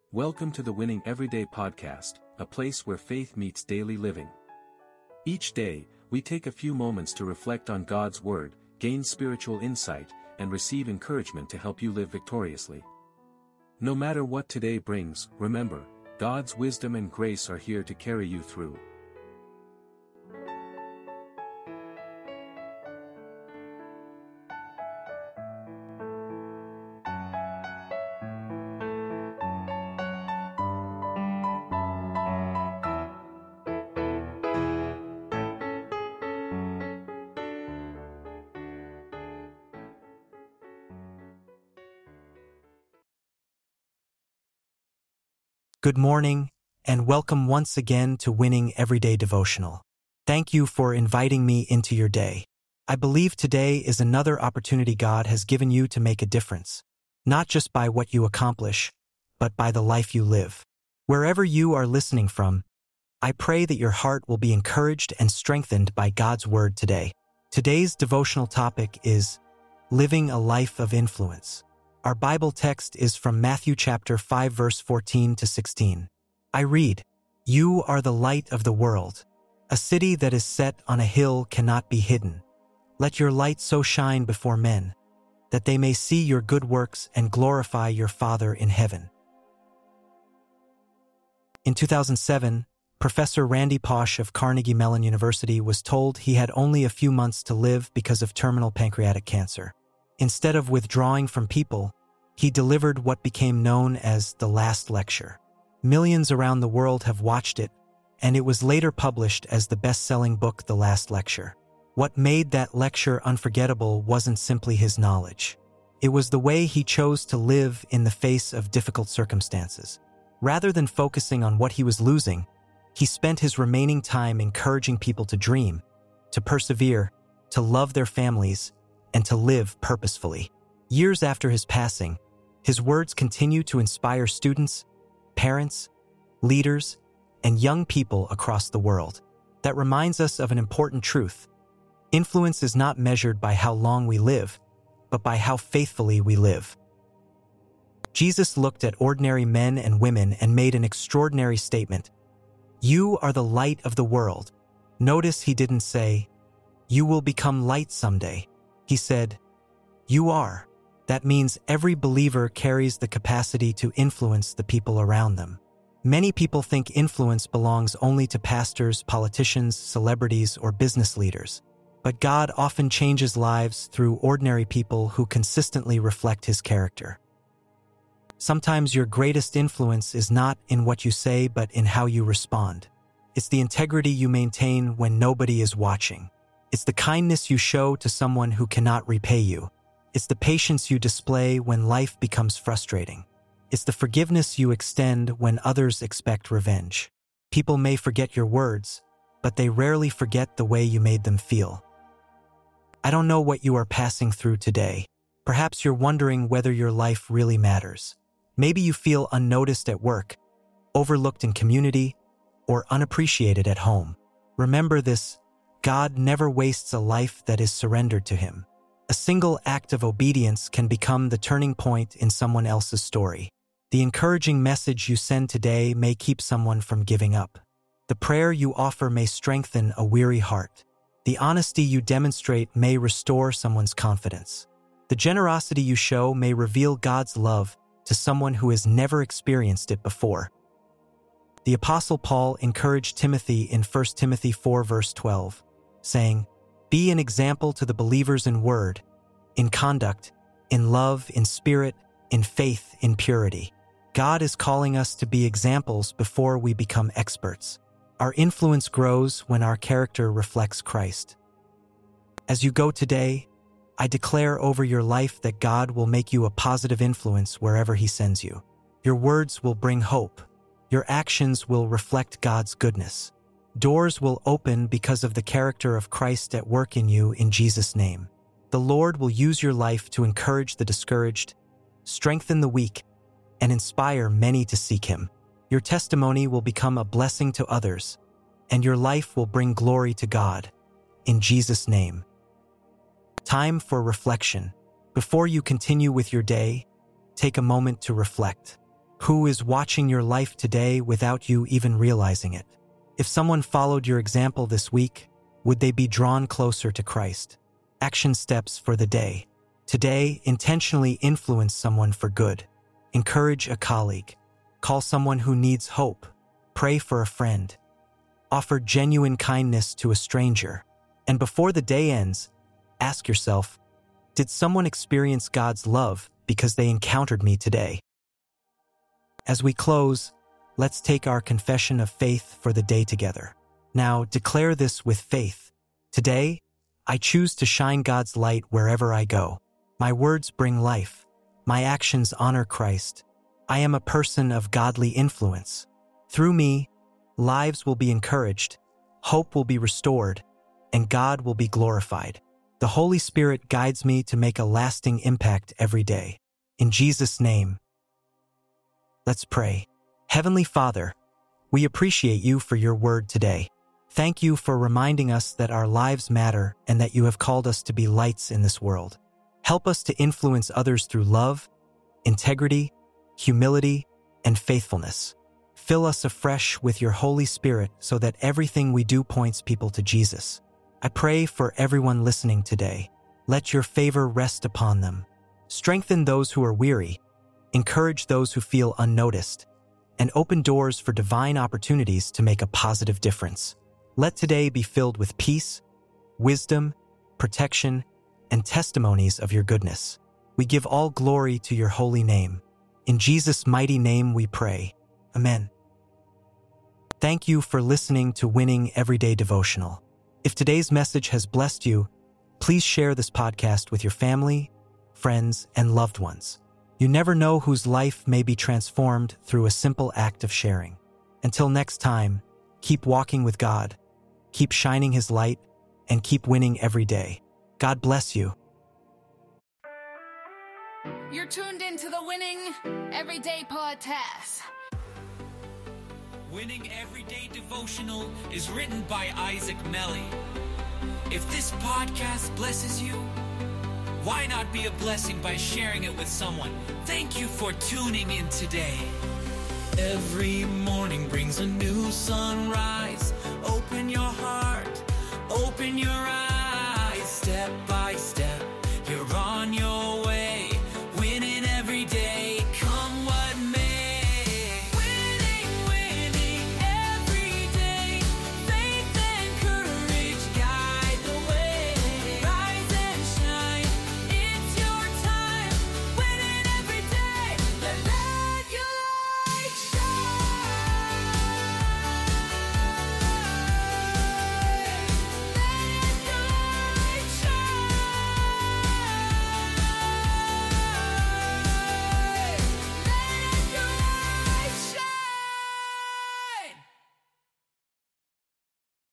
Welcome to the Winning Everyday podcast, a place where faith meets daily living. Each day, we take a few moments to reflect on God's Word, gain spiritual insight, and receive encouragement to help you live victoriously. No matter what today brings, remember, God's wisdom and grace are here to carry you through. Good morning, and welcome once again to Winning Everyday Devotional. Thank you for inviting me into your day. I believe today is another opportunity God has given you to make a difference, not just by what you accomplish, but by the life you live. Wherever you are listening from, I pray that your heart will be encouraged and strengthened by God's Word today. Today's devotional topic is living a life of influence. Our Bible text is from Matthew chapter 5 verse 14 to 16. I read, "You are the light of the world. A city that is set on a hill cannot be hidden. Let your light so shine before men, that they may see your good works and glorify your Father in heaven." In 2007, Professor Randy Pausch of Carnegie Mellon University was told he had only a few months to live because of terminal pancreatic cancer. Instead of withdrawing from people, he delivered what became known as the last lecture. Millions around the world have watched it, and it was later published as the best-selling book The Last Lecture. What made that lecture unforgettable wasn't simply his knowledge. It was the way he chose to live in the face of difficult circumstances. Rather than focusing on what he was losing, he spent his remaining time encouraging people to dream, to persevere, to love their families, and to live purposefully. Years after his passing, his words continue to inspire students, parents, leaders, and young people across the world. That reminds us of an important truth. Influence is not measured by how long we live, but by how faithfully we live. Jesus looked at ordinary men and women and made an extraordinary statement. "You are the light of the world." Notice he didn't say, "You will become light someday." He said, "You are." That means every believer carries the capacity to influence the people around them. Many people think influence belongs only to pastors, politicians, celebrities, or business leaders. But God often changes lives through ordinary people who consistently reflect His character. Sometimes your greatest influence is not in what you say, but in how you respond. It's the integrity you maintain when nobody is watching. It's the kindness you show to someone who cannot repay you. It's the patience you display when life becomes frustrating. It's the forgiveness you extend when others expect revenge. People may forget your words, but they rarely forget the way you made them feel. I don't know what you are passing through today. Perhaps you're wondering whether your life really matters. Maybe you feel unnoticed at work, overlooked in community, or unappreciated at home. Remember this: God never wastes a life that is surrendered to Him. A single act of obedience can become the turning point in someone else's story. The encouraging message you send today may keep someone from giving up. The prayer you offer may strengthen a weary heart. The honesty you demonstrate may restore someone's confidence. The generosity you show may reveal God's love to someone who has never experienced it before. The Apostle Paul encouraged Timothy in 1 Timothy 4 verse 12, saying, "Be an example to the believers in word, in conduct, in love, in spirit, in faith, in purity." God is calling us to be examples before we become experts. Our influence grows when our character reflects Christ. As you go today, I declare over your life that God will make you a positive influence wherever He sends you. Your words will bring hope. Your actions will reflect God's goodness. Doors will open because of the character of Christ at work in you in Jesus' name. The Lord will use your life to encourage the discouraged, strengthen the weak, and inspire many to seek Him. Your testimony will become a blessing to others, and your life will bring glory to God. In Jesus' name. Time for reflection. Before you continue with your day, take a moment to reflect. Who is watching your life today without you even realizing it? If someone followed your example this week, would they be drawn closer to Christ? Action steps for the day. Today, intentionally influence someone for good. Encourage a colleague. Call someone who needs hope. Pray for a friend. Offer genuine kindness to a stranger. And before the day ends, ask yourself, did someone experience God's love because they encountered me today? As we close, let's take our confession of faith for the day together. Now, declare this with faith. Today, I choose to shine God's light wherever I go. My words bring life. My actions honor Christ. I am a person of godly influence. Through me, lives will be encouraged, hope will be restored, and God will be glorified. The Holy Spirit guides me to make a lasting impact every day. In Jesus' name, let's pray. Heavenly Father, we appreciate you for your word today. Thank you for reminding us that our lives matter and that you have called us to be lights in this world. Help us to influence others through love, integrity, humility, and faithfulness. Fill us afresh with your Holy Spirit so that everything we do points people to Jesus. I pray for everyone listening today. Let your favor rest upon them. Strengthen those who are weary, encourage those who feel unnoticed, and open doors for divine opportunities to make a positive difference. Let today be filled with peace, wisdom, protection, and testimonies of your goodness. We give all glory to your holy name. In Jesus' mighty name we pray. Amen. Thank you for listening to Winning Everyday Devotional. If today's message has blessed you, please share this podcast with your family, friends, and loved ones. You never know whose life may be transformed through a simple act of sharing. Until next time, keep walking with God, keep shining His light, and keep winning every day. God bless you. You're tuned into the Winning Everyday Podcast. Winning Everyday Devotional is written by Isaac Melly. If this podcast blesses you, why not be a blessing by sharing it with someone? Thank you for tuning in today. Every morning brings a new sunrise. Open your heart, open your eyes, step by step.